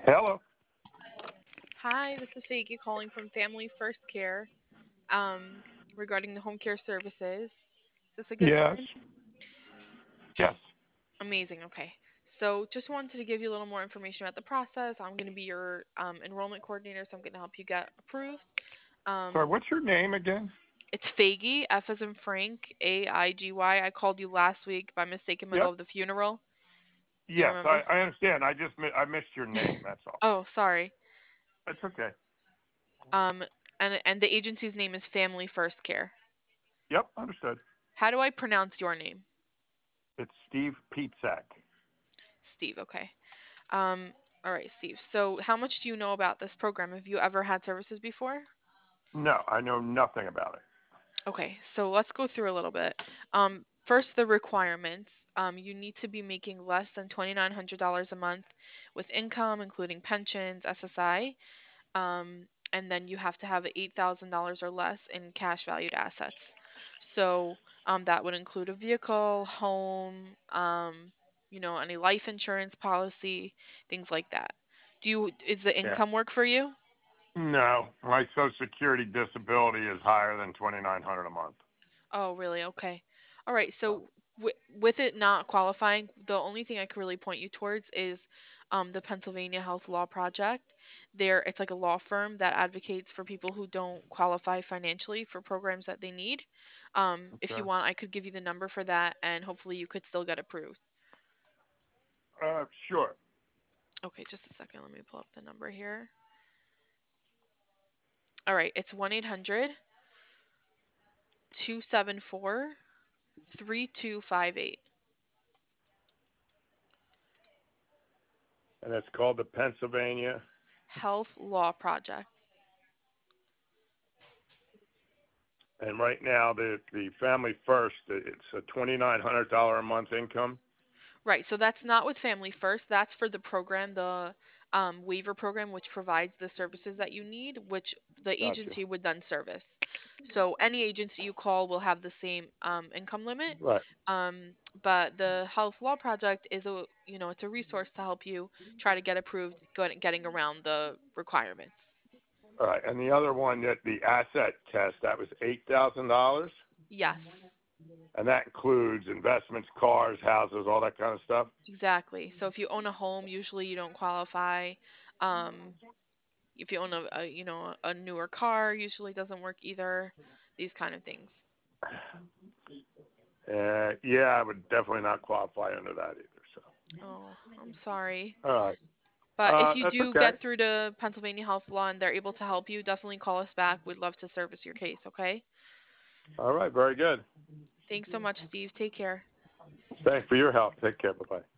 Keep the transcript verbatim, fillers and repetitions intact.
Hello. Hi, this is Faggy calling from Family First Care um, regarding the home care services. Is this a good Yes. time? Yes. Amazing. Okay. So, just wanted to give you a little more information about the process. I'm going to be your um, enrollment coordinator, so I'm going to help you get approved. Sorry, Um, what's your name again? it's Faggy, F as in Frank, A I G Y. I called you last week by mistake in the middle Yep. of the funeral. Do you Yes, I, remember? I understand. I just mi- I missed your name. That's all. Oh, sorry. That's okay. Um, and and the agency's name is Family First Care. Yep, understood. How do I pronounce your name? It's Steve Pietzak. Steve. Okay. Um, all right, Steve. So, how much do you know about this program? Have you ever had services before? No, I know nothing about it. Okay, so let's go through a little bit. Um, first, the requirements. Um, you need to be making less than twenty-nine hundred dollars a month with income, including pensions, S S I. Um, and then you have to have eight thousand dollars or less in cash valued assets. So um, that would include a vehicle, home, um, you know, any life insurance policy, things like that. Do you, is the Yeah. income work for you? No, my Social Security disability is higher than twenty nine hundred a month. Oh, really? Okay. All right. So w with it not qualifying, the only thing I could really point you towards is um, the Pennsylvania Health Law Project. There, it's like a law firm that advocates for people who don't qualify financially for programs that they need. Um, if you Okay. want, I could give you the number for that, and hopefully you could still get approved. Uh, sure. Okay, just a second. Let me pull up the number here. All right, it's one eight hundred two seven four three two five eight. And it's called the Pennsylvania. Health Law Project. And right now, the the Family First, it's a twenty nine hundred dollar a month income. Right, so that's not with Family First. That's for the program, the um, waiver program, which provides the services that you need, which the Gotcha. agency would then service. So any agency you call will have the same um, income limit. Right. Um, but the Health Law Project is a, you know, it's a resource to help you try to get approved, go- getting around the requirements. All right. And the other one, that the asset test, that was eight thousand dollars. Yes, And that includes investments, cars, houses, all that kind of stuff. exactly. So if you own a home, usually you don't qualify. Um, if you own a, a you know a newer car usually doesn't work either, these kind of things. Uh, yeah, I would definitely not qualify under that either. So, Oh, I'm sorry, all right, but if uh, you that's do okay. get through to Pennsylvania Health Law and they're able to help you, definitely call us back. We'd love to service your case. Okay, All right, very good. thanks so much, Steve. Take care. Thanks for your help. Take care. Bye bye.